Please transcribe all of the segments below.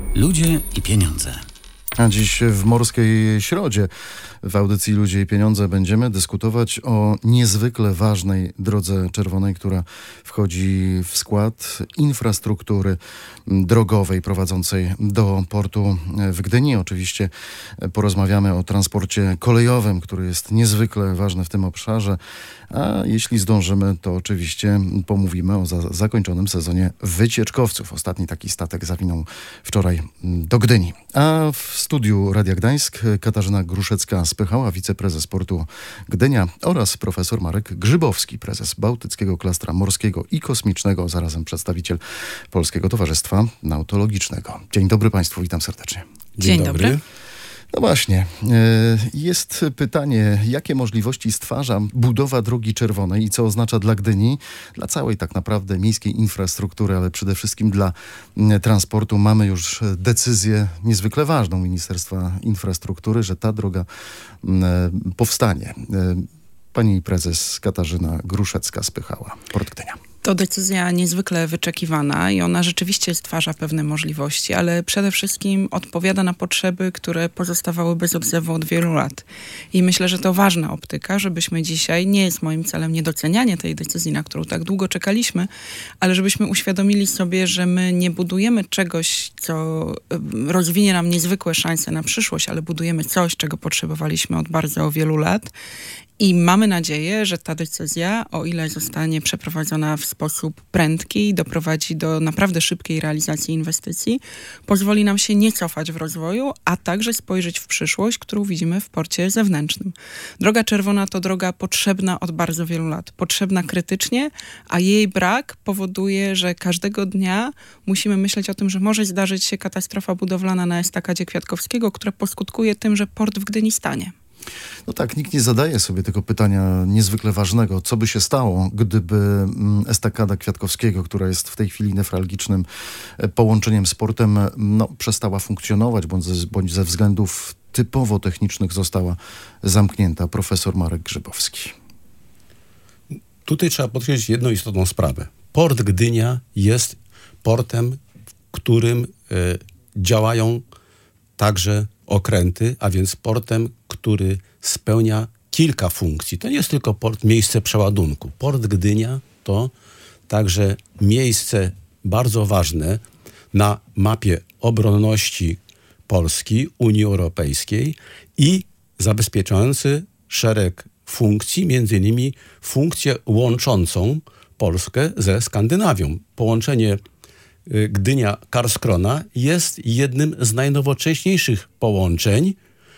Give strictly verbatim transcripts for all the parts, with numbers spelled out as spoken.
Ludzie i pieniądze. A dziś w Morskiej Środzie w audycji Ludzie i Pieniądze będziemy dyskutować o niezwykle ważnej drodze czerwonej, która wchodzi w skład infrastruktury drogowej prowadzącej do portu w Gdyni. Oczywiście porozmawiamy o transporcie kolejowym, który jest niezwykle ważny w tym obszarze, a jeśli zdążymy, to oczywiście pomówimy o za- zakończonym sezonie wycieczkowców. Ostatni taki statek zawinął wczoraj do Gdyni. A w studiu Radia Gdańsk Katarzyna Gruszecka-Spychała, wiceprezes portu Gdynia, oraz profesor Marek Grzybowski, prezes Bałtyckiego Klastra Morskiego i Kosmicznego, zarazem przedstawiciel Polskiego Towarzystwa Nautologicznego. Dzień dobry Państwu, witam serdecznie. Dzień, Dzień dobry. dobry. No właśnie, jest pytanie, jakie możliwości stwarza budowa drogi czerwonej i co oznacza dla Gdyni, dla całej tak naprawdę miejskiej infrastruktury, ale przede wszystkim dla transportu. Mamy już decyzję niezwykle ważną Ministerstwa Infrastruktury, że ta droga powstanie. Pani prezes Katarzyna Gruszecka-Spychała, Port Gdynia. To decyzja niezwykle wyczekiwana i ona rzeczywiście stwarza pewne możliwości, ale przede wszystkim odpowiada na potrzeby, które pozostawały bez odzewu od wielu lat. I myślę, że to ważna optyka, żebyśmy dzisiaj, nie jest moim celem niedocenianie tej decyzji, na którą tak długo czekaliśmy, ale żebyśmy uświadomili sobie, że my nie budujemy czegoś, co rozwinie nam niezwykłe szanse na przyszłość, ale budujemy coś, czego potrzebowaliśmy od bardzo wielu lat. I mamy nadzieję, że ta decyzja, o ile zostanie przeprowadzona w sposób prędki i doprowadzi do naprawdę szybkiej realizacji inwestycji, pozwoli nam się nie cofać w rozwoju, a także spojrzeć w przyszłość, którą widzimy w porcie zewnętrznym. Droga czerwona to droga potrzebna od bardzo wielu lat. Potrzebna krytycznie, a jej brak powoduje, że każdego dnia musimy myśleć o tym, że może zdarzyć się katastrofa budowlana na estakadzie Kwiatkowskiego, która poskutkuje tym, że port w Gdyni stanie. No tak, nikt nie zadaje sobie tego pytania niezwykle ważnego. Co by się stało, gdyby estakada Kwiatkowskiego, która jest w tej chwili newralgicznym połączeniem z portem, no, przestała funkcjonować, bądź ze, bądź ze względów typowo technicznych została zamknięta. Profesor Marek Grzybowski. Tutaj trzeba podkreślić jedną istotną sprawę. Port Gdynia jest portem, w którym y, działają także okręty, a więc portem, który spełnia kilka funkcji. To nie jest tylko port, miejsce przeładunku. Port Gdynia to także miejsce bardzo ważne na mapie obronności Polski, Unii Europejskiej i zabezpieczający szereg funkcji, między innymi funkcję łączącą Polskę ze Skandynawią. Połączenie Gdynia-Karskrona jest jednym z najnowocześniejszych połączeń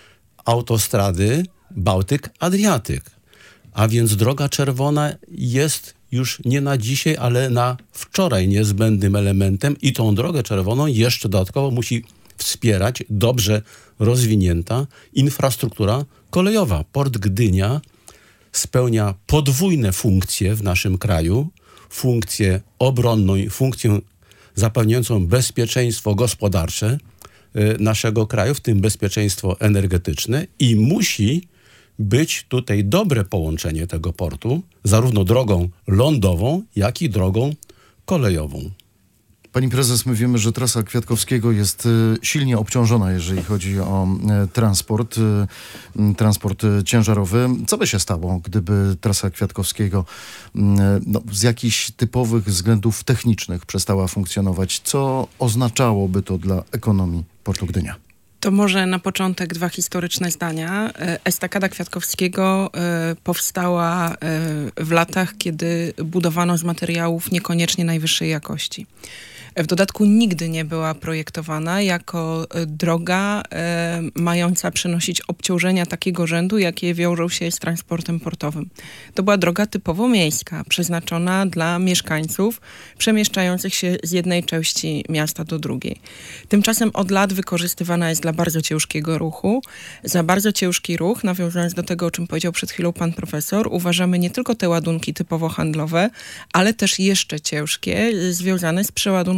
autostrady Bałtyk-Adriatyk. A więc droga czerwona jest już nie na dzisiaj, ale na wczoraj niezbędnym elementem i tą drogę czerwoną jeszcze dodatkowo musi wspierać dobrze rozwinięta infrastruktura kolejowa. Port Gdynia spełnia podwójne funkcje w naszym kraju. Funkcję obronną i funkcję zapewniającą bezpieczeństwo gospodarcze naszego kraju, w tym bezpieczeństwo energetyczne, i musi być tutaj dobre połączenie tego portu, zarówno drogą lądową, jak i drogą kolejową. Pani prezes, my wiemy, że trasa Kwiatkowskiego jest silnie obciążona, jeżeli chodzi o transport, transport ciężarowy. Co by się stało, gdyby trasa Kwiatkowskiego no, z jakichś typowych względów technicznych przestała funkcjonować? Co oznaczałoby to dla ekonomii portu Gdynia? To może na początek dwa historyczne zdania. Estakada Kwiatkowskiego y, powstała y, w latach, kiedy budowano z materiałów niekoniecznie najwyższej jakości. W dodatku nigdy nie była projektowana jako droga e, mająca przynosić obciążenia takiego rzędu, jakie wiążą się z transportem portowym. To była droga typowo miejska, przeznaczona dla mieszkańców przemieszczających się z jednej części miasta do drugiej. Tymczasem od lat wykorzystywana jest dla bardzo ciężkiego ruchu. Za bardzo ciężki ruch, nawiązując do tego, o czym powiedział przed chwilą pan profesor, uważamy nie tylko te ładunki typowo handlowe, ale też jeszcze ciężkie, związane z przeładunkiem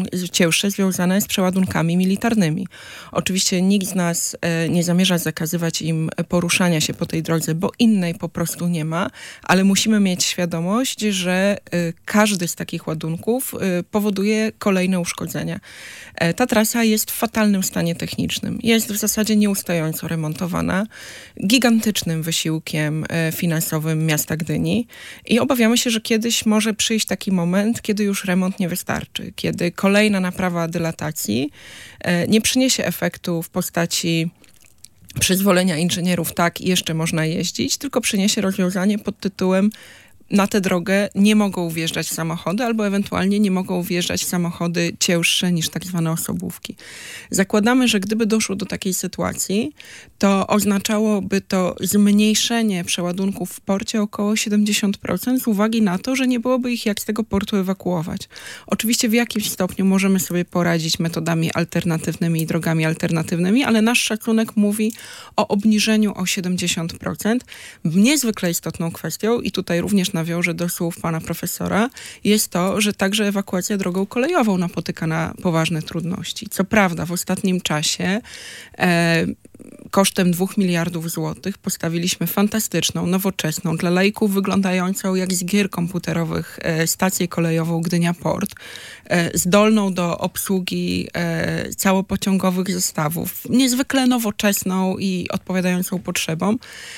przeładun- cięższe związane z przeładunkami militarnymi. Oczywiście nikt z nas e, nie zamierza zakazywać im poruszania się po tej drodze, bo innej po prostu nie ma, ale musimy mieć świadomość, że e, każdy z takich ładunków e, powoduje kolejne uszkodzenia. E, ta trasa jest w fatalnym stanie technicznym. Jest w zasadzie nieustająco remontowana, gigantycznym wysiłkiem e, finansowym miasta Gdyni i obawiamy się, że kiedyś może przyjść taki moment, kiedy już remont nie wystarczy, kiedy kolejna naprawa dylatacji e, nie przyniesie efektu w postaci przyzwolenia inżynierów, tak, jeszcze można jeździć, tylko przyniesie rozwiązanie pod tytułem: na tę drogę nie mogą wjeżdżać samochody, albo ewentualnie nie mogą wjeżdżać samochody cięższe niż tak zwane osobówki. Zakładamy, że gdyby doszło do takiej sytuacji, to oznaczałoby to zmniejszenie przeładunków w porcie o około siedemdziesiąt procent z uwagi na to, że nie byłoby ich jak z tego portu ewakuować. Oczywiście w jakimś stopniu możemy sobie poradzić metodami alternatywnymi i drogami alternatywnymi, ale nasz szacunek mówi o obniżeniu o siedemdziesiąt procent. Niezwykle istotną kwestią, i tutaj również nawiążę do słów pana profesora, jest to, że także ewakuacja drogą kolejową napotyka na poważne trudności. Co prawda w ostatnim czasie e, kosztem dwóch miliardów złotych postawiliśmy fantastyczną, nowoczesną, dla laików wyglądającą jak z gier komputerowych e, stację kolejową Gdynia Port, e, zdolną do obsługi e, całopociągowych zestawów, niezwykle nowoczesną i odpowiadającą potrzebom.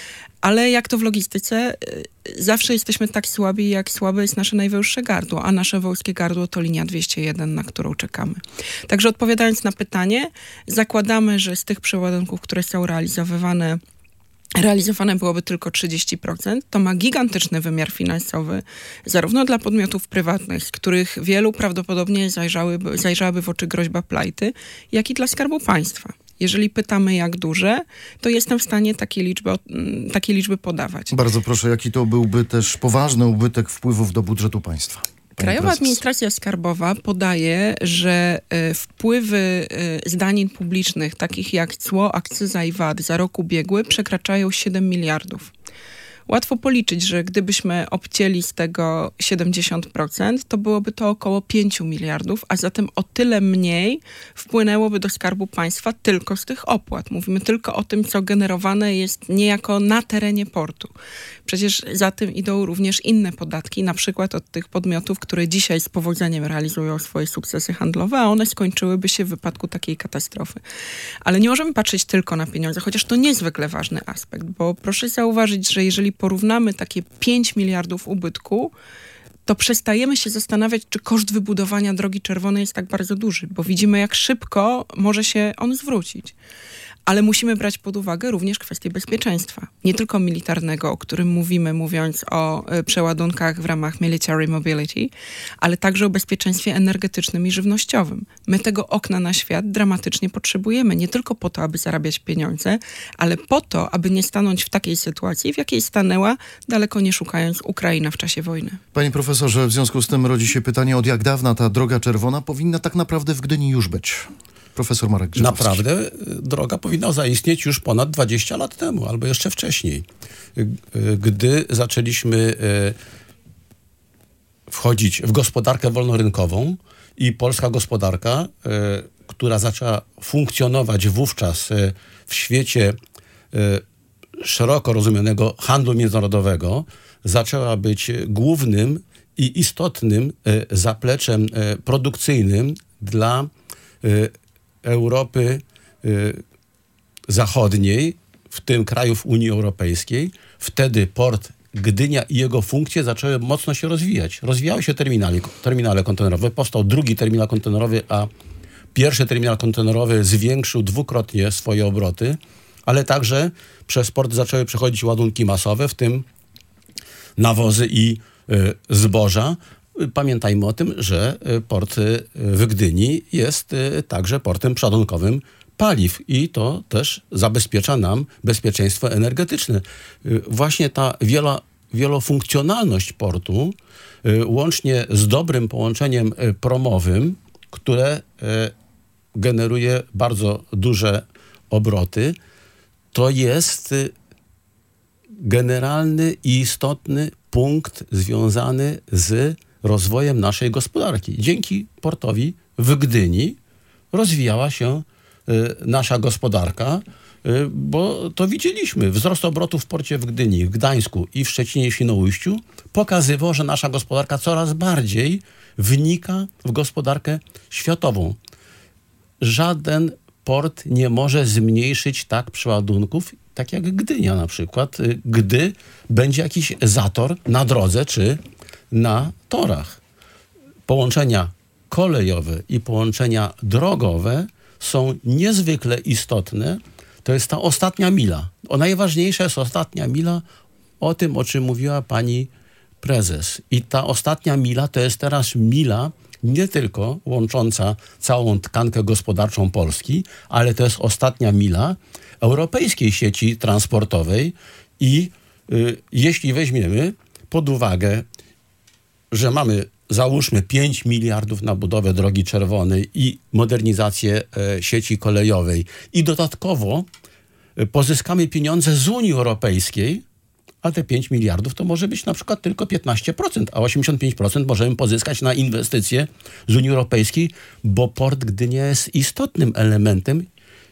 Ale jak to w logistyce, zawsze jesteśmy tak słabi, jak słabe jest nasze najwyższe gardło, a nasze wąskie gardło to linia dwieście jeden, na którą czekamy. Także odpowiadając na pytanie, zakładamy, że z tych przeładunków, które są realizowane, realizowane byłoby tylko trzydzieści procent. To ma gigantyczny wymiar finansowy, zarówno dla podmiotów prywatnych, z których wielu prawdopodobnie zajrzałyby, zajrzałaby w oczy groźba plajty, jak i dla Skarbu Państwa. Jeżeli pytamy, jak duże, to jestem w stanie takie liczby, takie liczby podawać. Bardzo proszę, jaki to byłby też poważny ubytek wpływów do budżetu państwa? Krajowa prezes. Administracja Skarbowa podaje, że y, wpływy y, z danin publicznych, takich jak cło, akcyza i V A T za rok ubiegły, przekraczają siedem miliardów. Łatwo policzyć, że gdybyśmy obcięli z tego siedemdziesiąt procent, to byłoby to około pięć miliardów, a zatem o tyle mniej wpłynęłoby do Skarbu Państwa tylko z tych opłat. Mówimy tylko o tym, co generowane jest niejako na terenie portu. Przecież za tym idą również inne podatki, na przykład od tych podmiotów, które dzisiaj z powodzeniem realizują swoje sukcesy handlowe, a one skończyłyby się w wypadku takiej katastrofy. Ale nie możemy patrzeć tylko na pieniądze, chociaż to niezwykle ważny aspekt, bo proszę zauważyć, że jeżeli porównamy takie pięć miliardów ubytku, to przestajemy się zastanawiać, czy koszt wybudowania Drogi Czerwonej jest tak bardzo duży, bo widzimy, jak szybko może się on zwrócić. Ale musimy brać pod uwagę również kwestię bezpieczeństwa. Nie tylko militarnego, o którym mówimy, mówiąc o y, przeładunkach w ramach military mobility, ale także o bezpieczeństwie energetycznym i żywnościowym. My tego okna na świat dramatycznie potrzebujemy. Nie tylko po to, aby zarabiać pieniądze, ale po to, aby nie stanąć w takiej sytuacji, w jakiej stanęła, daleko nie szukając, Ukraina w czasie wojny. Panie profesorze, w związku z tym rodzi się pytanie, od jak dawna ta Droga Czerwona powinna tak naprawdę w Gdyni już być? Profesor Marek Grzybowski. Naprawdę droga powinna zaistnieć już ponad dwadzieścia lat temu, albo jeszcze wcześniej. Gdy zaczęliśmy wchodzić w gospodarkę wolnorynkową i polska gospodarka, która zaczęła funkcjonować wówczas w świecie szeroko rozumianego handlu międzynarodowego, zaczęła być głównym i istotnym zapleczem produkcyjnym dla Europy y, Zachodniej, w tym krajów Unii Europejskiej. Wtedy port Gdynia i jego funkcje zaczęły mocno się rozwijać. Rozwijały się terminale, terminale kontenerowe. Powstał drugi terminal kontenerowy, a pierwszy terminal kontenerowy zwiększył dwukrotnie swoje obroty, ale także przez port zaczęły przechodzić ładunki masowe, w tym nawozy i y, zboża. Pamiętajmy o tym, że port w Gdyni jest także portem przeładunkowym paliw i to też zabezpiecza nam bezpieczeństwo energetyczne. Właśnie ta wielo, wielofunkcjonalność portu, łącznie z dobrym połączeniem promowym, które generuje bardzo duże obroty, to jest generalny i istotny punkt związany z rozwojem naszej gospodarki. Dzięki portowi w Gdyni rozwijała się y, nasza gospodarka, y, bo to widzieliśmy. Wzrost obrotów w porcie w Gdyni, w Gdańsku i w Szczecinie i Świnoujściu pokazywał, że nasza gospodarka coraz bardziej wnika w gospodarkę światową. Żaden port nie może zmniejszyć tak przeładunków, tak jak Gdynia na przykład, gdy będzie jakiś zator na drodze czy na torach. Połączenia kolejowe i połączenia drogowe są niezwykle istotne. To jest ta ostatnia mila. O, najważniejsza jest ostatnia mila, o tym, o czym mówiła pani prezes. I ta ostatnia mila to jest teraz mila nie tylko łącząca całą tkankę gospodarczą Polski, ale to jest ostatnia mila europejskiej sieci transportowej i y, jeśli weźmiemy pod uwagę, że mamy załóżmy pięć miliardów na budowę drogi czerwonej i modernizację e, sieci kolejowej i dodatkowo e, pozyskamy pieniądze z Unii Europejskiej, a te pięć miliardów to może być na przykład tylko piętnaście procent, a osiemdziesiąt pięć procent możemy pozyskać na inwestycje z Unii Europejskiej, bo port Gdynia jest istotnym elementem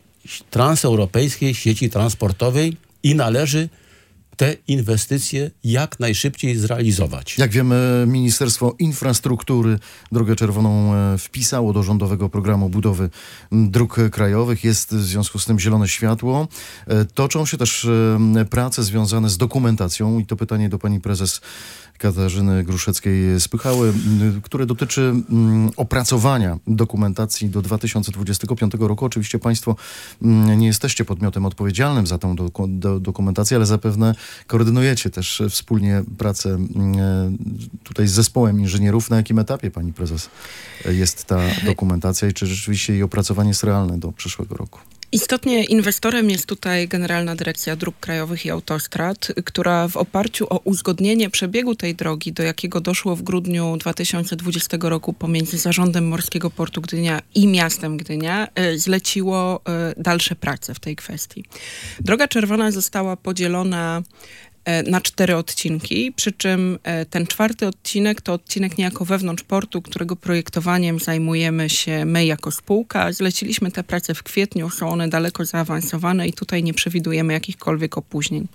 transeuropejskiej sieci transportowej i należy te inwestycje jak najszybciej zrealizować. Jak wiemy, Ministerstwo Infrastruktury Drogę Czerwoną wpisało do rządowego programu budowy dróg krajowych. Jest w związku z tym zielone światło. Toczą się też prace związane z dokumentacją i to pytanie do pani prezes Katarzyny Gruszeckiej-Spychały, które dotyczy opracowania dokumentacji do dwa tysiące dwudziestego piątego roku. Oczywiście państwo nie jesteście podmiotem odpowiedzialnym za tą do, do, dokumentację, ale zapewne koordynujecie też wspólnie pracę tutaj z zespołem inżynierów. Na jakim etapie, pani prezes, jest ta dokumentacja i czy rzeczywiście jej opracowanie jest realne do przyszłego roku? Istotnie inwestorem jest tutaj Generalna Dyrekcja Dróg Krajowych i Autostrad, która w oparciu o uzgodnienie przebiegu tej drogi, do jakiego doszło w grudniu dwa tysiące dwudziestego roku pomiędzy Zarządem Morskiego Portu Gdynia i miastem Gdynia, zleciło dalsze prace w tej kwestii. Droga Czerwona została podzielona na cztery odcinki, przy czym ten czwarty odcinek to odcinek niejako wewnątrz portu, którego projektowaniem zajmujemy się my jako spółka. Zleciliśmy te prace w kwietniu, są one daleko zaawansowane i tutaj nie przewidujemy jakichkolwiek opóźnień.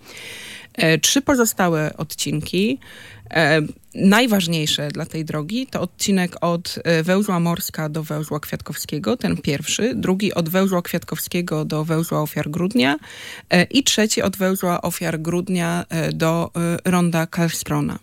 Trzy pozostałe odcinki, e, najważniejsze dla tej drogi, to odcinek od węzła Morska do węzła Kwiatkowskiego, ten pierwszy, drugi od węzła Kwiatkowskiego do węzła Ofiar Grudnia e, i trzeci od węzła Ofiar Grudnia e, do e, ronda Karlskrona.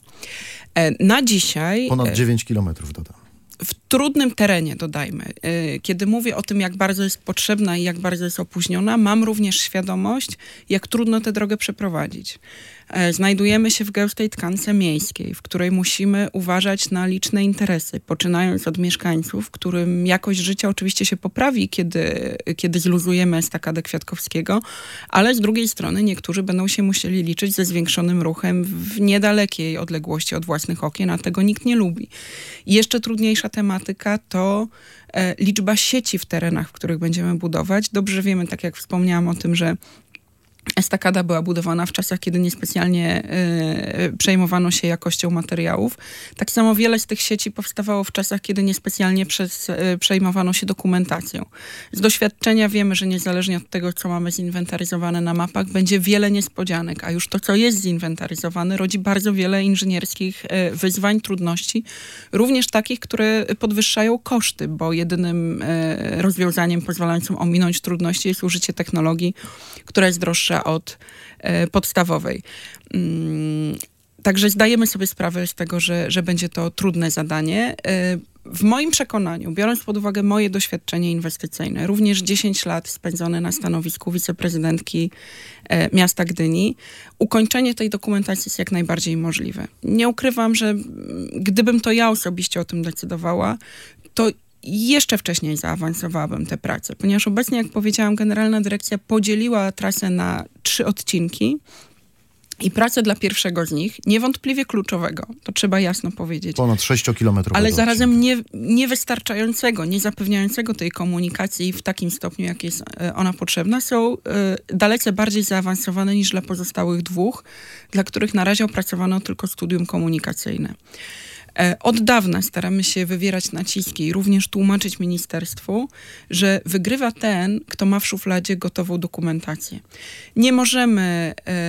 E, na dzisiaj... Ponad dziewięć kilometrów dodam. W trudnym terenie, dodajmy. Kiedy mówię o tym, jak bardzo jest potrzebna i jak bardzo jest opóźniona, mam również świadomość, jak trudno tę drogę przeprowadzić. Znajdujemy się w gęstej tkance miejskiej, w której musimy uważać na liczne interesy, poczynając od mieszkańców, którym jakość życia oczywiście się poprawi, kiedy, kiedy zluzujemy estakadę Kwiatkowskiego, ale z drugiej strony niektórzy będą się musieli liczyć ze zwiększonym ruchem w niedalekiej odległości od własnych okien, a tego nikt nie lubi. I jeszcze trudniejsza tematyka to e, liczba sieci w terenach, w których będziemy budować. Dobrze wiemy, tak jak wspomniałam o tym, że estakada była budowana w czasach, kiedy niespecjalnie y, przejmowano się jakością materiałów. Tak samo wiele z tych sieci powstawało w czasach, kiedy niespecjalnie przez, y, przejmowano się dokumentacją. Z doświadczenia wiemy, że niezależnie od tego, co mamy zinwentaryzowane na mapach, będzie wiele niespodzianek, a już to, co jest zinwentaryzowane, rodzi bardzo wiele inżynierskich y, wyzwań, trudności, również takich, które podwyższają koszty, bo jedynym y, rozwiązaniem pozwalającym ominąć trudności jest użycie technologii, która jest droższa od e, podstawowej. Mm, także zdajemy sobie sprawę z tego, że, że będzie to trudne zadanie. E, w moim przekonaniu, biorąc pod uwagę moje doświadczenie inwestycyjne, również dziesięć lat spędzone na stanowisku wiceprezydentki e, miasta Gdyni, ukończenie tej dokumentacji jest jak najbardziej możliwe. Nie ukrywam, że gdybym to ja osobiście o tym decydowała, to jeszcze wcześniej zaawansowałabym te prace, ponieważ obecnie, jak powiedziałam, Generalna Dyrekcja podzieliła trasę na trzy odcinki i pracę dla pierwszego z nich, niewątpliwie kluczowego, to trzeba jasno powiedzieć. Ponad sześciokilometrowego. Ale zarazem nie, niewystarczającego, nie zapewniającego tej komunikacji w takim stopniu, jak jest ona potrzebna, są y, dalece bardziej zaawansowane niż dla pozostałych dwóch, dla których na razie opracowano tylko studium komunikacyjne. Od dawna staramy się wywierać naciski i również tłumaczyć ministerstwu, że wygrywa ten, kto ma w szufladzie gotową dokumentację. Nie możemy,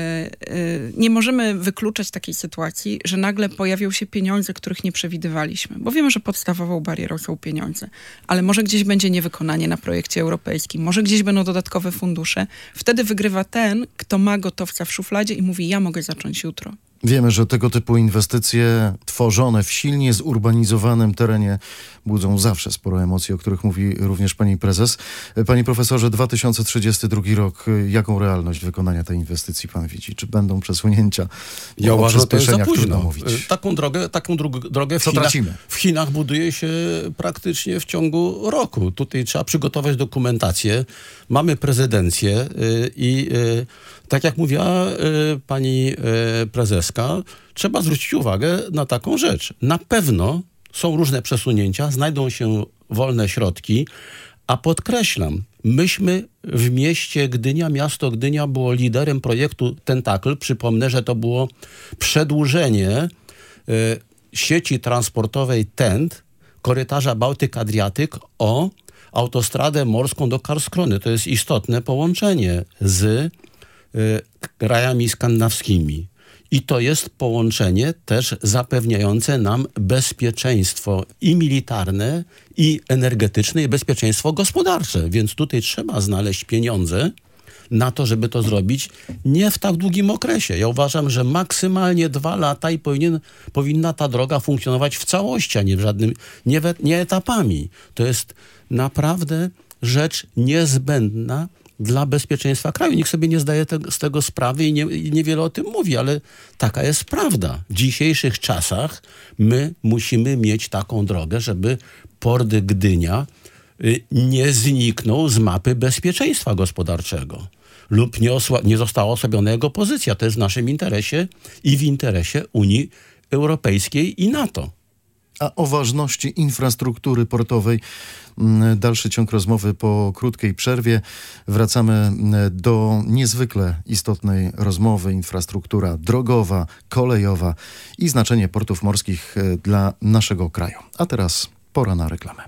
nie możemy wykluczać takiej sytuacji, że nagle pojawią się pieniądze, których nie przewidywaliśmy, bo wiemy, że podstawową barierą są pieniądze, ale może gdzieś będzie niewykonanie na projekcie europejskim, może gdzieś będą dodatkowe fundusze. Wtedy wygrywa ten, kto ma gotowca w szufladzie i mówi, ja mogę zacząć jutro. Wiemy, że tego typu inwestycje tworzone w silnie zurbanizowanym terenie budzą zawsze sporo emocji, o których mówi również pani prezes. Panie profesorze, dwa tysiące trzydziesty drugi rok, jaką realność wykonania tej inwestycji pan widzi? Czy będą przesunięcia? Ja o uważam, że to jest za przyspieszeniach trudno późno. mówić. Taką drogę, taką dru- drogę w, Co Chinach, tracimy? w Chinach buduje się praktycznie w ciągu roku. Tutaj trzeba przygotować dokumentację. Mamy prezydencję yy, i yy, tak jak mówiła y, pani y, prezeska, trzeba zwrócić uwagę na taką rzecz. Na pewno są różne przesunięcia, znajdą się wolne środki, a podkreślam, myśmy w mieście Gdynia, miasto Gdynia było liderem projektu Tentakl. Przypomnę, że to było przedłużenie y, sieci transportowej T E N T, korytarza Bałtyk-Adriatyk o autostradę morską do Karlskrony. To jest istotne połączenie z krajami skandynawskimi. I to jest połączenie też zapewniające nam bezpieczeństwo i militarne, i energetyczne, i bezpieczeństwo gospodarcze. Więc tutaj trzeba znaleźć pieniądze na to, żeby to zrobić nie w tak długim okresie. Ja uważam, że maksymalnie dwa lata i powinien, powinna ta droga funkcjonować w całości, a nie w żadnym, nie, we, nie etapami. To jest naprawdę rzecz niezbędna dla bezpieczeństwa kraju. Nikt sobie nie zdaje te, z tego sprawy i, nie, i niewiele o tym mówi, ale taka jest prawda. W dzisiejszych czasach my musimy mieć taką drogę, żeby port Gdynia y, nie zniknął z mapy bezpieczeństwa gospodarczego lub nie, osła- nie została osłabiona jego pozycja. To jest w naszym interesie i w interesie Unii Europejskiej i NATO. A o ważności infrastruktury portowej dalszy ciąg rozmowy po krótkiej przerwie. Wracamy do niezwykle istotnej rozmowy. Infrastruktura drogowa, kolejowa i znaczenie portów morskich dla naszego kraju. A teraz pora na reklamę.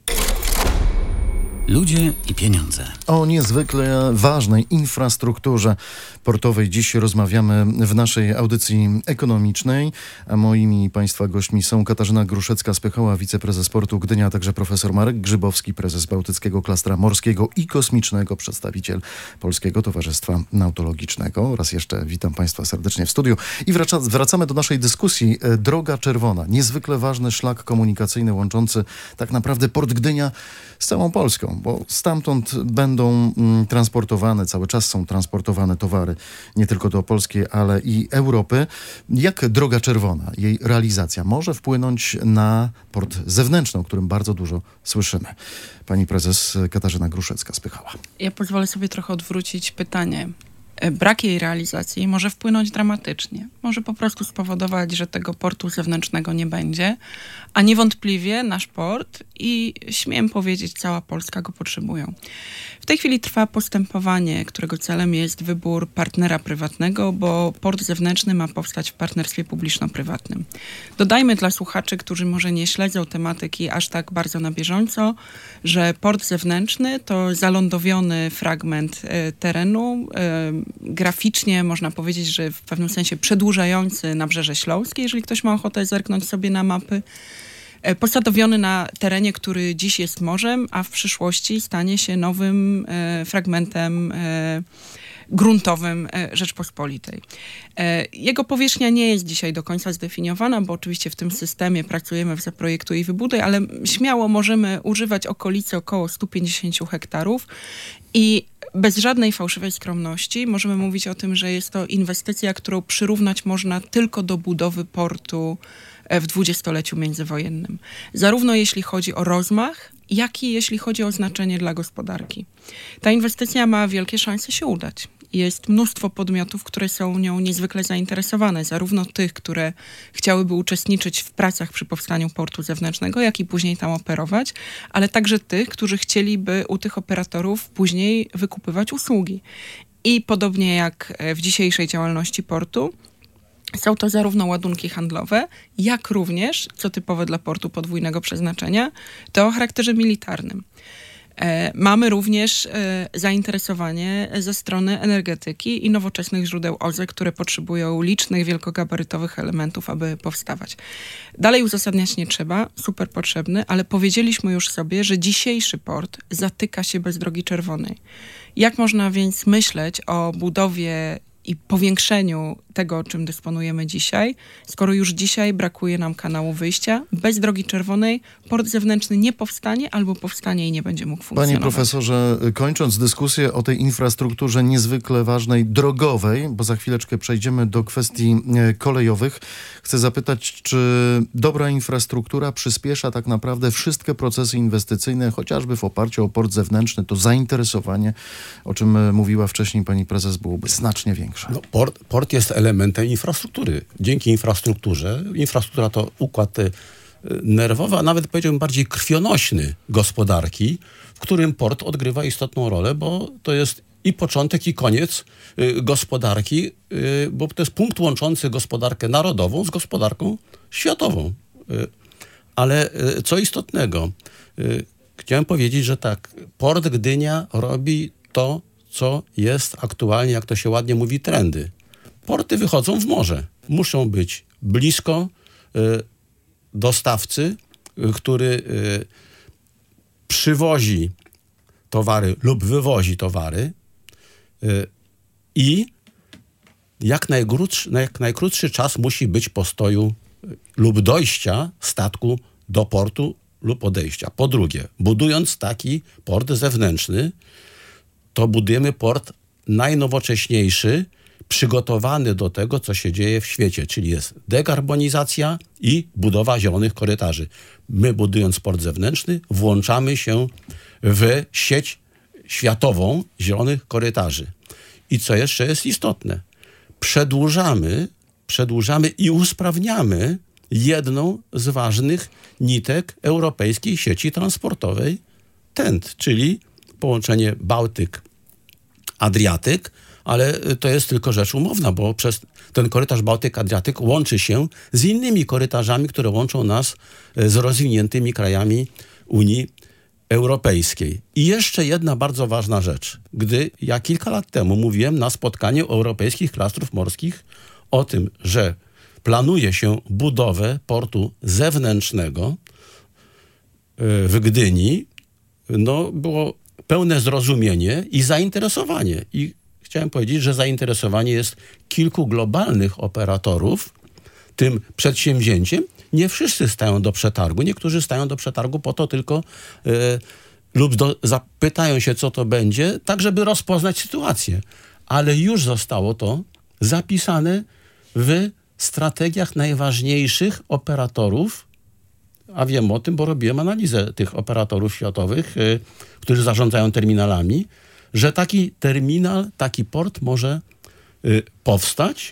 Ludzie i pieniądze. O niezwykle ważnej infrastrukturze portowej dziś rozmawiamy w naszej audycji ekonomicznej, a moimi Państwa gośćmi są Katarzyna Gruszecka-Spychała, wiceprezes portu Gdynia, a także profesor Marek Grzybowski, prezes Bałtyckiego Klastra Morskiego i Kosmicznego, przedstawiciel Polskiego Towarzystwa Nautologicznego. Raz jeszcze witam Państwa serdecznie w studiu i wraca, wracamy do naszej dyskusji. Droga Czerwona, niezwykle ważny szlak komunikacyjny łączący tak naprawdę port Gdynia z całą Polską, bo stamtąd będą mm, transportowane, cały czas są transportowane towary, nie tylko do Polski, ale i Europy. Jak Droga Czerwona, jej realizacja może wpłynąć na port zewnętrzny, o którym bardzo dużo słyszymy? Pani prezes Katarzyna Gruszecka-Spychała. Ja pozwolę sobie trochę odwrócić pytanie. Brak jej realizacji może wpłynąć dramatycznie. Może po prostu spowodować, że tego portu zewnętrznego nie będzie, a niewątpliwie nasz port i śmiem powiedzieć, cała Polska go potrzebują. W tej chwili trwa postępowanie, którego celem jest wybór partnera prywatnego, bo port zewnętrzny ma powstać w partnerstwie publiczno-prywatnym. Dodajmy dla słuchaczy, którzy może nie śledzą tematyki aż tak bardzo na bieżąco, że port zewnętrzny to zalądowiony fragment e, terenu, e, graficznie można powiedzieć, że w pewnym sensie przedłużający Nabrzeże Śląskie, jeżeli ktoś ma ochotę zerknąć sobie na mapy, posadowiony na terenie, który dziś jest morzem, a w przyszłości stanie się nowym e, fragmentem e, gruntowym e, Rzeczpospolitej. E, jego powierzchnia nie jest dzisiaj do końca zdefiniowana, bo oczywiście w tym systemie pracujemy w Zaprojektuj i Wybuduj, ale śmiało możemy używać okolicy około stu pięćdziesięciu hektarów i bez żadnej fałszywej skromności możemy mówić o tym, że jest to inwestycja, którą przyrównać można tylko do budowy portu w dwudziestoleciu międzywojennym. Zarówno jeśli chodzi o rozmach, jak i jeśli chodzi o znaczenie dla gospodarki. Ta inwestycja ma wielkie szanse się udać. Jest mnóstwo podmiotów, które są nią niezwykle zainteresowane, zarówno tych, które chciałyby uczestniczyć w pracach przy powstaniu portu zewnętrznego, jak i później tam operować, ale także tych, którzy chcieliby u tych operatorów później wykupywać usługi. I podobnie jak w dzisiejszej działalności portu, Są to zarówno ładunki handlowe, jak również, co typowe dla portu podwójnego przeznaczenia, to o charakterze militarnym. E, mamy również e, zainteresowanie ze strony energetyki i nowoczesnych źródeł O Z E, które potrzebują licznych, wielkogabarytowych elementów, aby powstawać. Dalej uzasadniać nie trzeba, super potrzebny, ale powiedzieliśmy już sobie, że dzisiejszy port zatyka się bez drogi czerwonej. Jak można więc myśleć o budowie i powiększeniu tego, czym dysponujemy dzisiaj, skoro już dzisiaj brakuje nam kanału wyjścia, bez drogi czerwonej port zewnętrzny nie powstanie albo powstanie i nie będzie mógł funkcjonować. Panie profesorze, kończąc dyskusję o tej infrastrukturze niezwykle ważnej, drogowej, bo za chwileczkę przejdziemy do kwestii kolejowych, chcę zapytać, czy dobra infrastruktura przyspiesza tak naprawdę wszystkie procesy inwestycyjne, chociażby w oparciu o port zewnętrzny, to zainteresowanie, o czym mówiła wcześniej pani prezes, byłoby znacznie większe. No, port, port jest elementem infrastruktury. Dzięki infrastrukturze, infrastruktura to układ y, nerwowy, a nawet powiedziałbym bardziej krwionośny gospodarki, w którym port odgrywa istotną rolę, bo to jest i początek, i koniec y, gospodarki, y, bo to jest punkt łączący gospodarkę narodową z gospodarką światową. Y, ale y, co istotnego, y, chciałem powiedzieć, że tak, port Gdynia robi to, co jest aktualnie, jak to się ładnie mówi, trendy. Porty wychodzą w morze. Muszą być blisko y, dostawcy, y, który y, przywozi towary lub wywozi towary y, i jak najkrótszy, jak najkrótszy czas musi być postoju y, lub dojścia statku do portu lub odejścia. Po drugie, budując taki port zewnętrzny, to budujemy port najnowocześniejszy, przygotowany do tego, co się dzieje w świecie, czyli jest dekarbonizacja i budowa zielonych korytarzy. My, budując port zewnętrzny, włączamy się w sieć światową zielonych korytarzy. I co jeszcze jest istotne? Przedłużamy, przedłużamy i usprawniamy jedną z ważnych nitek europejskiej sieci transportowej T E N T, czyli połączenie Bałtyk-Adriatyk, ale to jest tylko rzecz umowna, bo przez ten korytarz Bałtyk-Adriatyk łączy się z innymi korytarzami, które łączą nas z rozwiniętymi krajami Unii Europejskiej. I jeszcze jedna bardzo ważna rzecz. Gdy ja kilka lat temu mówiłem na spotkaniu europejskich klastrów morskich o tym, że planuje się budowę portu zewnętrznego w Gdyni, no było pełne zrozumienie i zainteresowanie. I chciałem powiedzieć, że zainteresowanie jest kilku globalnych operatorów tym przedsięwzięciem. Nie wszyscy stają do przetargu. Niektórzy stają do przetargu po to tylko yy, lub do, zapytają się, co to będzie, tak żeby rozpoznać sytuację. Ale już zostało to zapisane w strategiach najważniejszych operatorów, a wiem o tym, bo robiłem analizę tych operatorów światowych, yy, którzy zarządzają terminalami, że taki terminal, taki port może y, powstać,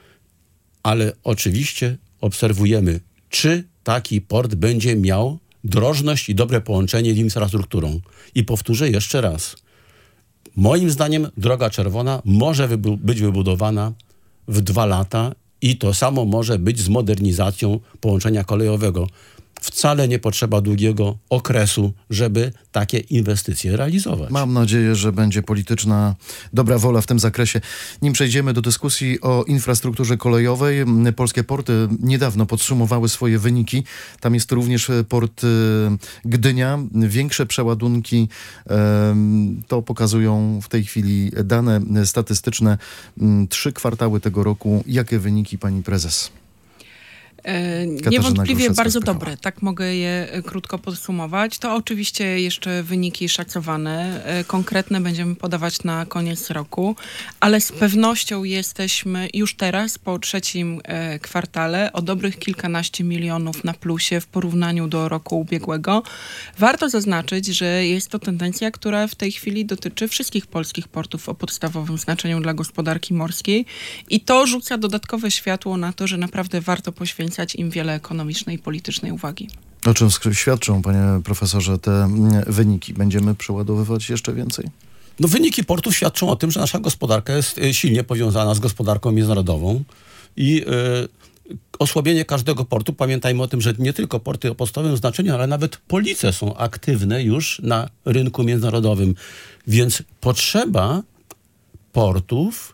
ale oczywiście obserwujemy, czy taki port będzie miał drożność i dobre połączenie z infrastrukturą. I powtórzę jeszcze raz. Moim zdaniem droga czerwona może wybu- być wybudowana w dwa lata i to samo może być z modernizacją połączenia kolejowego. Wcale nie potrzeba długiego okresu, żeby takie inwestycje realizować. Mam nadzieję, że będzie polityczna dobra wola w tym zakresie. Nim przejdziemy do dyskusji o infrastrukturze kolejowej, polskie porty niedawno podsumowały swoje wyniki. Tam jest również port Gdynia. Większe przeładunki, to pokazują w tej chwili dane statystyczne. Trzy kwartały tego roku. Jakie wyniki, pani prezes? Katarzyna Niewątpliwie bardzo dobre, tak mogę je krótko podsumować. To oczywiście jeszcze wyniki szacowane, konkretne będziemy podawać na koniec roku, ale z pewnością jesteśmy już teraz po trzecim kwartale o dobrych kilkanaście milionów na plusie w porównaniu do roku ubiegłego. Warto zaznaczyć, że jest to tendencja, która w tej chwili dotyczy wszystkich polskich portów o podstawowym znaczeniu dla gospodarki morskiej i to rzuca dodatkowe światło na to, że naprawdę warto poświęcić im wiele ekonomicznej i politycznej uwagi. O czym świadczą, panie profesorze, te wyniki? Będziemy przeładowywać jeszcze więcej? No, wyniki portów świadczą o tym, że nasza gospodarka jest silnie powiązana z gospodarką międzynarodową. i y, osłabienie każdego portu. Pamiętajmy o tym, że nie tylko porty o podstawowym znaczeniu, ale nawet police są aktywne już na rynku międzynarodowym. Więc potrzeba portów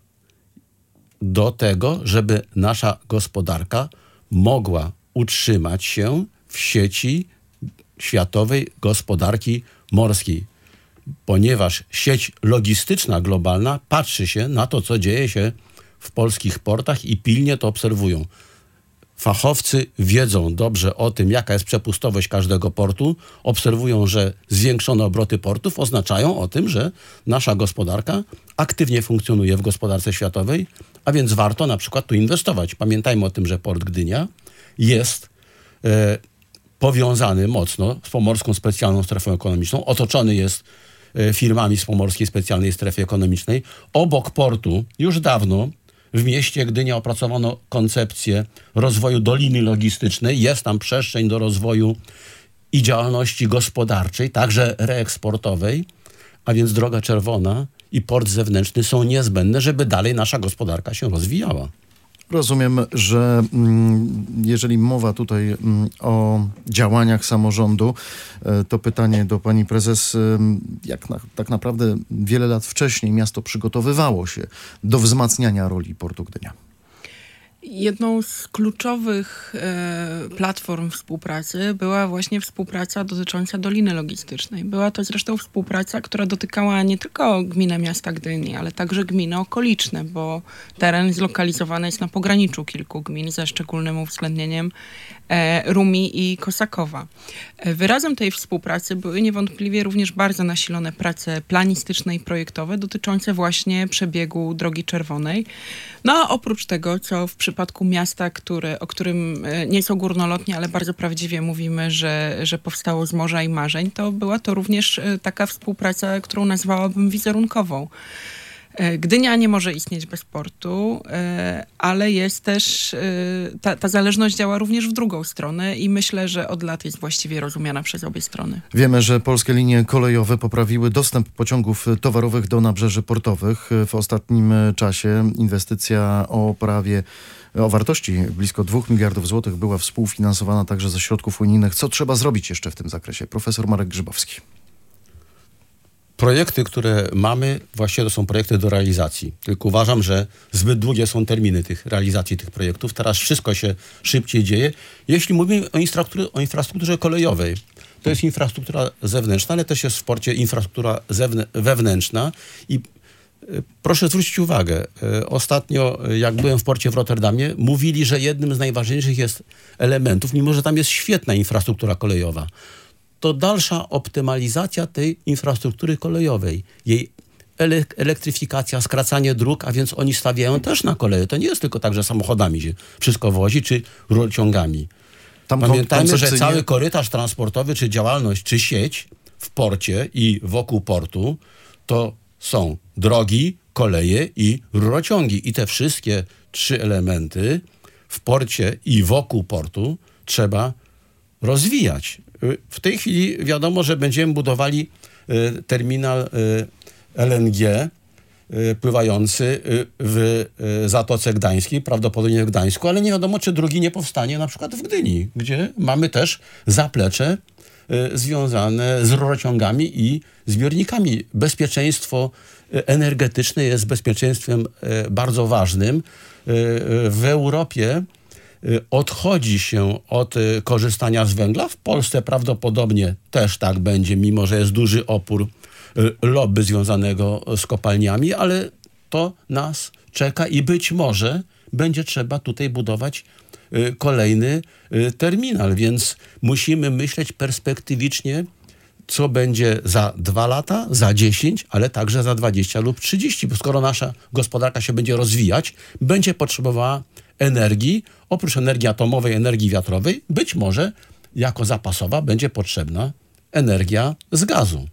do tego, żeby nasza gospodarka mogła utrzymać się w sieci światowej gospodarki morskiej. Ponieważ sieć logistyczna globalna patrzy się na to, co dzieje się w polskich portach i pilnie to obserwują. Fachowcy wiedzą dobrze o tym, jaka jest przepustowość każdego portu, obserwują, że zwiększone obroty portów oznaczają o tym, że nasza gospodarka aktywnie funkcjonuje w gospodarce światowej, a więc warto na przykład tu inwestować. Pamiętajmy o tym, że port Gdynia jest e, powiązany mocno z Pomorską Specjalną Strefą Ekonomiczną, otoczony jest e, firmami z Pomorskiej Specjalnej Strefy Ekonomicznej. Obok portu już dawno w mieście Gdynia opracowano koncepcję rozwoju doliny logistycznej. Jest tam przestrzeń do rozwoju i działalności gospodarczej, także reeksportowej, a więc droga czerwona i port zewnętrzny są niezbędne, żeby dalej nasza gospodarka się rozwijała. Rozumiem, że mm, jeżeli mowa tutaj mm, o działaniach samorządu, e, to pytanie do pani prezes, e, jak na, tak naprawdę wiele lat wcześniej miasto przygotowywało się do wzmacniania roli portu Gdynia? Jedną z kluczowych e, platform współpracy była właśnie współpraca dotycząca Doliny Logistycznej. Była to zresztą współpraca, która dotykała nie tylko gminy miasta Gdyni, ale także gminy okoliczne, bo teren zlokalizowany jest na pograniczu kilku gmin, ze szczególnym uwzględnieniem e, Rumi i Kosakowa. E, wyrazem tej współpracy były niewątpliwie również bardzo nasilone prace planistyczne i projektowe dotyczące właśnie przebiegu Drogi Czerwonej. No a oprócz tego, co w przypadku miasta, który, o którym nie są górnolotnie, ale bardzo prawdziwie mówimy, że, że powstało z morza i marzeń, to była to również taka współpraca, którą nazwałabym wizerunkową. Gdynia nie może istnieć bez portu, ale jest też, ta, ta zależność działa również w drugą stronę i myślę, że od lat jest właściwie rozumiana przez obie strony. Wiemy, że polskie linie kolejowe poprawiły dostęp pociągów towarowych do nabrzeży portowych. W ostatnim czasie inwestycja o prawie o wartości blisko dwóch miliardów złotych była współfinansowana także ze środków unijnych. Co trzeba zrobić jeszcze w tym zakresie? Profesor Marek Grzybowski. Projekty, które mamy, właściwie to są projekty do realizacji. Tylko uważam, że zbyt długie są terminy tych realizacji tych projektów. Teraz wszystko się szybciej dzieje. Jeśli mówimy o infrastrukturze, o infrastrukturze kolejowej, to jest infrastruktura zewnętrzna, ale też jest w porcie infrastruktura zewnę- wewnętrzna. I y, proszę zwrócić uwagę, y, ostatnio jak byłem w porcie w Rotterdamie, mówili, że jednym z najważniejszych jest elementów, mimo że tam jest świetna infrastruktura kolejowa, to dalsza optymalizacja tej infrastruktury kolejowej. Jej ele- elektryfikacja, skracanie dróg, a więc oni stawiają też na koleje. To nie jest tylko tak, że samochodami się wszystko wozi, czy rurociągami. Tam Pamiętajmy, koncepcyjnie... że cały korytarz transportowy, czy działalność, czy sieć w porcie i wokół portu, to są drogi, koleje i rurociągi. I te wszystkie trzy elementy w porcie i wokół portu trzeba rozwijać. W tej chwili wiadomo, że będziemy budowali y, terminal y, L N G y, pływający y, w y, Zatoce Gdańskiej, prawdopodobnie w Gdańsku, ale nie wiadomo, czy drugi nie powstanie na przykład w Gdyni, gdzie mamy też zaplecze y, związane z rurociągami i zbiornikami. Bezpieczeństwo energetyczne jest bezpieczeństwem y, bardzo ważnym. Y, y, w Europie odchodzi się od korzystania z węgla. W Polsce prawdopodobnie też tak będzie, mimo że jest duży opór lobby związanego z kopalniami, ale to nas czeka i być może będzie trzeba tutaj budować kolejny terminal, więc musimy myśleć perspektywicznie, co będzie za dwa lata, za dziesięć, ale także za dwadzieścia lub trzydzieści, bo skoro nasza gospodarka się będzie rozwijać, będzie potrzebowała energii, oprócz energii atomowej, energii wiatrowej, być może jako zapasowa będzie potrzebna energia z gazu.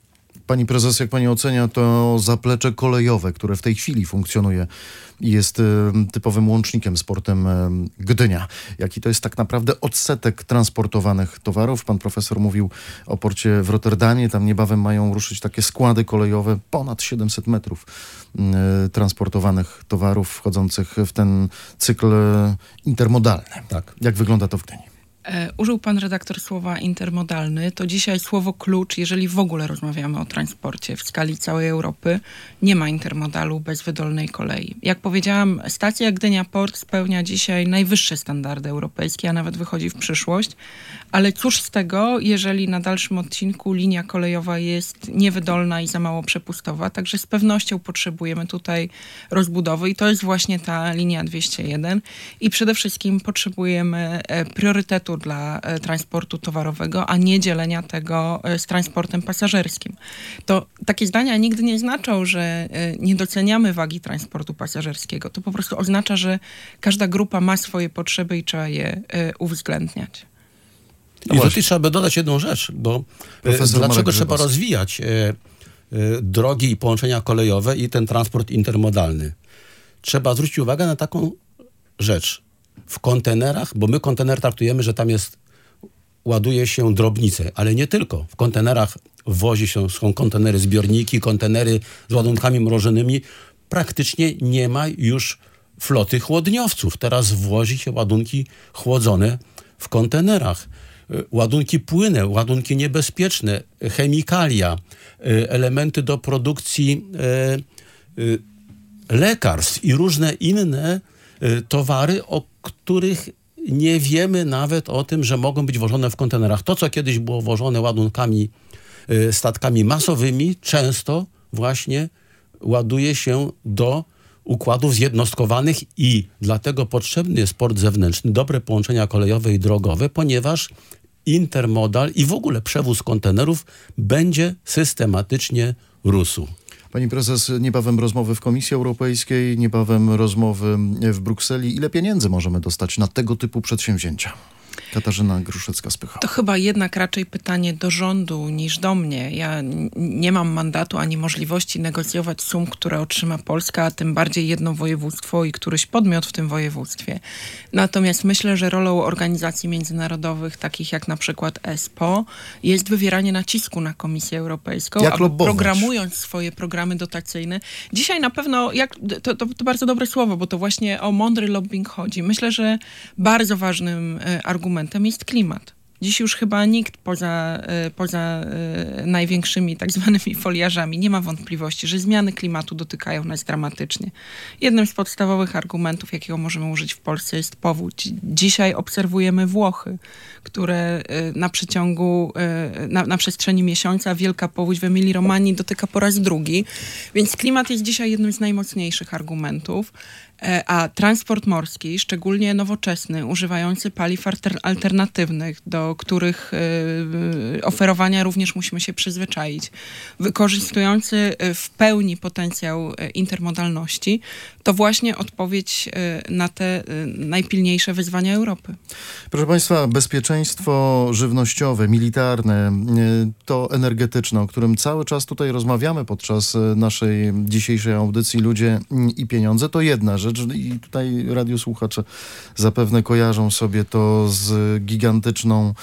Pani prezes, jak pani ocenia to zaplecze kolejowe, które w tej chwili funkcjonuje i jest y, typowym łącznikiem z portem y, Gdynia? Jaki to jest tak naprawdę odsetek transportowanych towarów? Pan profesor mówił o porcie w Rotterdamie. Tam niebawem mają ruszyć takie składy kolejowe, ponad siedemset metrów y, transportowanych towarów wchodzących w ten cykl y, intermodalny. Tak. Jak wygląda to w Gdyni? E, Użył pan redaktor słowa intermodalny. To dzisiaj słowo klucz, jeżeli w ogóle rozmawiamy o transporcie w skali całej Europy. Nie ma intermodalu bez wydolnej kolei. Jak powiedziałam, stacja Gdynia Port spełnia dzisiaj najwyższe standardy europejskie, a nawet wychodzi w przyszłość. Ale cóż z tego, jeżeli na dalszym odcinku linia kolejowa jest niewydolna i za mało przepustowa. Także z pewnością potrzebujemy tutaj rozbudowy i to jest właśnie ta linia dwieście jeden. I przede wszystkim potrzebujemy e, priorytetu dla e, transportu towarowego, a nie dzielenia tego e, z transportem pasażerskim. To takie zdania nigdy nie znaczą, że e, nie doceniamy wagi transportu pasażerskiego. To po prostu oznacza, że każda grupa ma swoje potrzeby i trzeba je e, uwzględniać. I tutaj trzeba by dodać jedną rzecz, bo Profesor dlaczego Marek trzeba Grzybowski. rozwijać e, e, drogi i połączenia kolejowe i ten transport intermodalny? Trzeba zwrócić uwagę na taką rzecz. W kontenerach, bo my kontener traktujemy, że tam jest, ładuje się drobnice, ale nie tylko. W kontenerach wozi się, są kontenery zbiorniki, kontenery z ładunkami mrożonymi. Praktycznie nie ma już floty chłodniowców. Teraz wozi się ładunki chłodzone w kontenerach. Ładunki płynne, ładunki niebezpieczne, chemikalia, elementy do produkcji lekarstw i różne inne towary, o których nie wiemy nawet o tym, że mogą być wożone w kontenerach. To, co kiedyś było wożone ładunkami, statkami masowymi, często właśnie ładuje się do układów zjednostkowanych i dlatego potrzebny jest port zewnętrzny, dobre połączenia kolejowe i drogowe, ponieważ intermodal i w ogóle przewóz kontenerów będzie systematycznie rósł. Pani prezes, niebawem rozmowy w Komisji Europejskiej, niebawem rozmowy w Brukseli. Ile pieniędzy możemy dostać na tego typu przedsięwzięcia? Katarzyna Gruszecka-Spychała. To chyba jednak raczej pytanie do rządu niż do mnie. Ja n- nie mam mandatu ani możliwości negocjować sum, które otrzyma Polska, a tym bardziej jedno województwo i któryś podmiot w tym województwie. Natomiast myślę, że rolą organizacji międzynarodowych, takich jak na przykład E S P O, jest wywieranie nacisku na Komisję Europejską, Jak aby lobbować? programując swoje programy dotacyjne. Dzisiaj na pewno, jak, to, to, to bardzo dobre słowo, bo to właśnie o mądry lobbying chodzi. Myślę, że bardzo ważnym e, argumentem jest klimat. Dziś już chyba nikt poza, y, poza y, największymi tak zwanymi foliarzami nie ma wątpliwości, że zmiany klimatu dotykają nas dramatycznie. Jednym z podstawowych argumentów, jakiego możemy użyć w Polsce, jest powódź. Dzisiaj obserwujemy Włochy, które y, na przeciągu, y, na, na przestrzeni miesiąca wielka powódź w Emilii-Romanii dotyka po raz drugi. Więc klimat jest dzisiaj jednym z najmocniejszych argumentów. A transport morski, szczególnie nowoczesny, używający paliw alter- alternatywnych, do których y, oferowania również musimy się przyzwyczaić, wykorzystujący w pełni potencjał intermodalności, to właśnie odpowiedź y, na te y, najpilniejsze wyzwania Europy. Proszę Państwa, bezpieczeństwo żywnościowe, militarne, y, to energetyczne, o którym cały czas tutaj rozmawiamy podczas naszej dzisiejszej audycji Ludzie i Pieniądze, to jedna rzecz. I tutaj radiosłuchacze zapewne kojarzą sobie to z gigantyczną,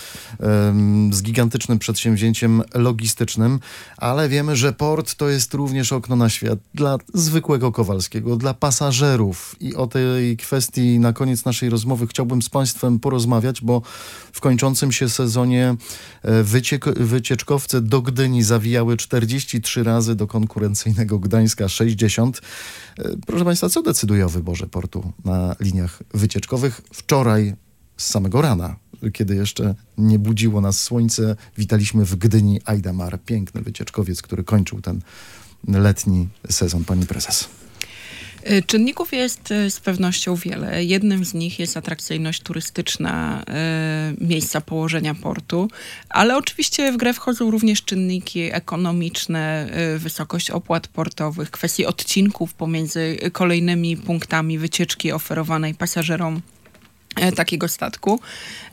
z gigantycznym przedsięwzięciem logistycznym, ale wiemy, że port to jest również okno na świat dla zwykłego Kowalskiego, dla pasażerów. I o tej kwestii na koniec naszej rozmowy chciałbym z Państwem porozmawiać, bo w kończącym się sezonie wyciek- wycieczkowce do Gdyni zawijały czterdzieści trzy razy, do konkurencyjnego Gdańska sześćdziesiąt. Proszę Państwa, co decyduje o wyborze portu na liniach wycieczkowych? Wczoraj z samego rana, kiedy jeszcze nie budziło nas słońce, witaliśmy w Gdyni Ajdamar, piękny wycieczkowiec, który kończył ten letni sezon. Pani prezes. Czynników jest z pewnością wiele. Jednym z nich jest atrakcyjność turystyczna y, miejsca położenia portu, ale oczywiście w grę wchodzą również czynniki ekonomiczne, y, wysokość opłat portowych, kwestie odcinków pomiędzy kolejnymi punktami wycieczki oferowanej pasażerom takiego statku.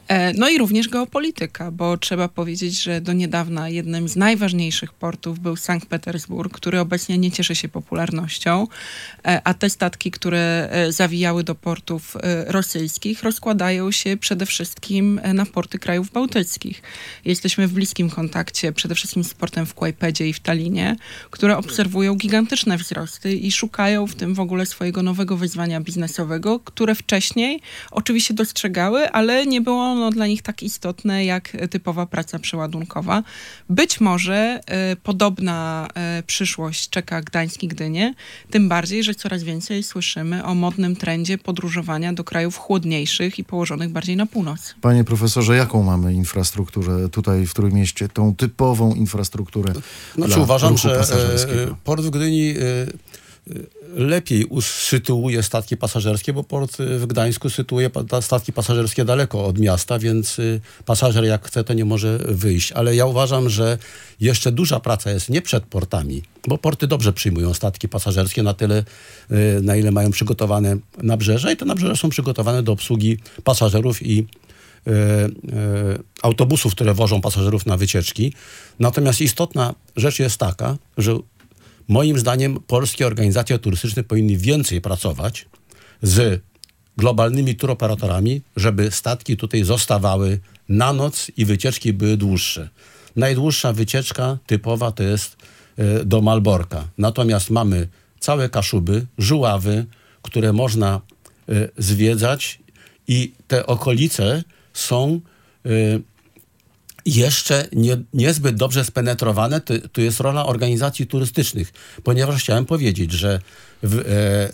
No i również geopolityka, bo trzeba powiedzieć, że do niedawna jednym z najważniejszych portów był Sankt Petersburg, który obecnie nie cieszy się popularnością, a te statki, które zawijały do portów rosyjskich, rozkładają się przede wszystkim na porty krajów bałtyckich. Jesteśmy w bliskim kontakcie przede wszystkim z portem w Kłajpedzie i w Tallinie, które obserwują gigantyczne wzrosty i szukają w tym w ogóle swojego nowego wyzwania biznesowego, które wcześniej oczywiście dostrzegały, ale nie było ono dla nich tak istotne jak typowa praca przeładunkowa. Być może y, podobna y, przyszłość czeka Gdańsk i Gdynię, tym bardziej, że coraz więcej słyszymy o modnym trendzie podróżowania do krajów chłodniejszych i położonych bardziej na północ. Panie profesorze, jaką mamy infrastrukturę tutaj w Trójmieście, tą typową infrastrukturę? Znaczy uważam, że e, port w Gdyni e, lepiej sytuuje statki pasażerskie, bo port w Gdańsku sytuuje statki pasażerskie daleko od miasta, więc pasażer jak chce, to nie może wyjść. Ale ja uważam, że jeszcze duża praca jest nie przed portami, bo porty dobrze przyjmują statki pasażerskie na tyle, na ile mają przygotowane nabrzeża i te nabrzeża są przygotowane do obsługi pasażerów i e, e, autobusów, które wożą pasażerów na wycieczki. Natomiast istotna rzecz jest taka, że moim zdaniem polskie organizacje turystyczne powinny więcej pracować z globalnymi turoperatorami, żeby statki tutaj zostawały na noc i wycieczki były dłuższe. Najdłuższa wycieczka typowa to jest y, do Malborka. Natomiast mamy całe Kaszuby, Żuławy, które można y, zwiedzać i te okolice są y, jeszcze nie, niezbyt dobrze spenetrowane. To, to jest rola organizacji turystycznych, ponieważ chciałem powiedzieć, że w, e,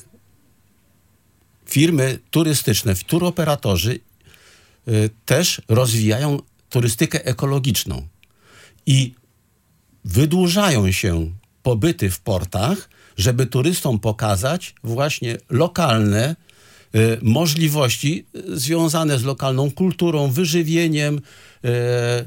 firmy turystyczne, turoperatorzy e, też rozwijają turystykę ekologiczną i wydłużają się pobyty w portach, żeby turystom pokazać właśnie lokalne e, możliwości związane z lokalną kulturą, wyżywieniem, e,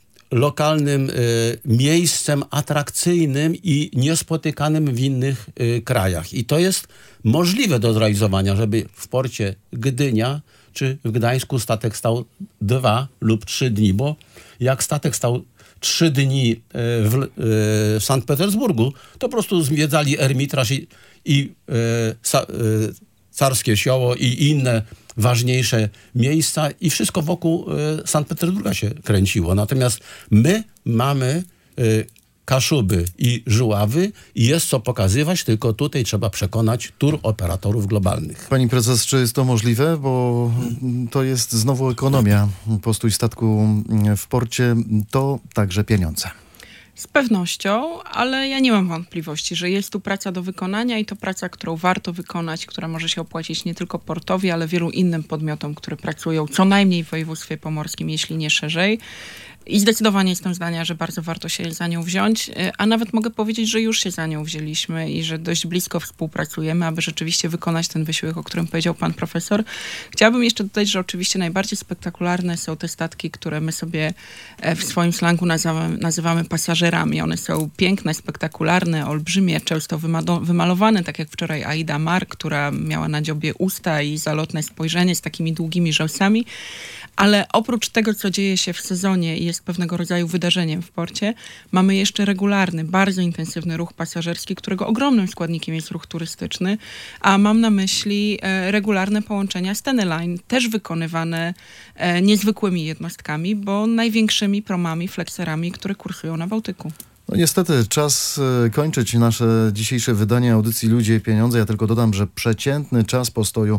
lokalnym y, miejscem atrakcyjnym i niespotykanym w innych y, krajach. I to jest możliwe do zrealizowania, żeby w porcie Gdynia czy w Gdańsku statek stał dwa lub trzy dni, bo jak statek stał trzy dni y, w, y, w Sankt Petersburgu, to po prostu zwiedzali Ermitaż i, i y, sa, y, Carskie Sioło i inne ważniejsze miejsca i wszystko wokół y, Sankt Petersburga się kręciło. Natomiast my mamy y, Kaszuby i Żuławy i jest co pokazywać, tylko tutaj trzeba przekonać tur operatorów globalnych. Pani prezes, czy jest to możliwe? Bo to jest znowu ekonomia. Postój statku w porcie to także pieniądze. Z pewnością, ale ja nie mam wątpliwości, że jest tu praca do wykonania i to praca, którą warto wykonać, która może się opłacić nie tylko portowi, ale wielu innym podmiotom, które pracują co najmniej w województwie pomorskim, jeśli nie szerzej. I zdecydowanie jestem zdania, że bardzo warto się za nią wziąć, a nawet mogę powiedzieć, że już się za nią wzięliśmy i że dość blisko współpracujemy, aby rzeczywiście wykonać ten wysiłek, o którym powiedział pan profesor. Chciałabym jeszcze dodać, że oczywiście najbardziej spektakularne są te statki, które my sobie w swoim slangu nazywamy, nazywamy pasażerami. One są piękne, spektakularne, olbrzymie, często wymalowane, tak jak wczoraj Aida Mar, która miała na dziobie usta i zalotne spojrzenie z takimi długimi rzęsami. Ale oprócz tego, co dzieje się w sezonie i jest pewnego rodzaju wydarzeniem w porcie, mamy jeszcze regularny, bardzo intensywny ruch pasażerski, którego ogromnym składnikiem jest ruch turystyczny, a mam na myśli e, regularne połączenia Stena Line, też wykonywane e, niezwykłymi jednostkami, bo największymi promami, flexerami, które kursują na Bałtyku. No niestety, czas y, kończyć nasze dzisiejsze wydanie audycji Ludzie i Pieniądze. Ja tylko dodam, że przeciętny czas postoju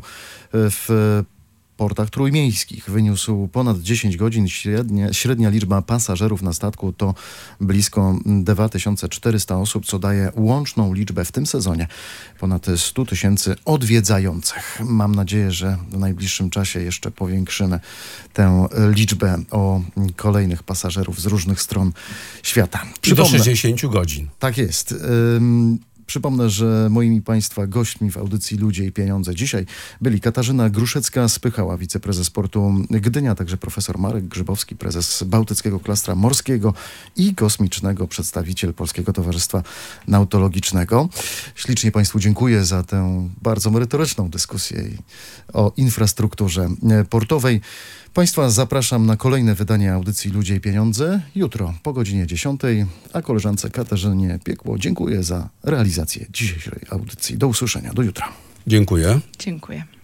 w portach trójmiejskich wyniósł ponad dziesięć godzin. Średnia, średnia liczba pasażerów na statku to blisko dwa tysiące czterysta osób, co daje łączną liczbę w tym sezonie ponad sto tysięcy odwiedzających. Mam nadzieję, że w najbliższym czasie jeszcze powiększymy tę liczbę o kolejnych pasażerów z różnych stron świata. Przypomnę, do sześćdziesięciu godzin. Tak jest. Ym, Przypomnę, że moimi Państwa gośćmi w audycji Ludzie i Pieniądze dzisiaj byli Katarzyna Gruszecka-Spychała, wiceprezes portu Gdynia, także profesor Marek Grzybowski, prezes Bałtyckiego Klastra Morskiego i Kosmicznego, przedstawiciel Polskiego Towarzystwa Nautologicznego. Ślicznie Państwu dziękuję za tę bardzo merytoryczną dyskusję o infrastrukturze portowej. Państwa zapraszam na kolejne wydanie audycji Ludzie i Pieniądze jutro po godzinie dziesiątej, a koleżance Katarzynie Piekło dziękuję za realizację dzisiejszej audycji. Do usłyszenia, do jutra. Dziękuję. Dziękuję.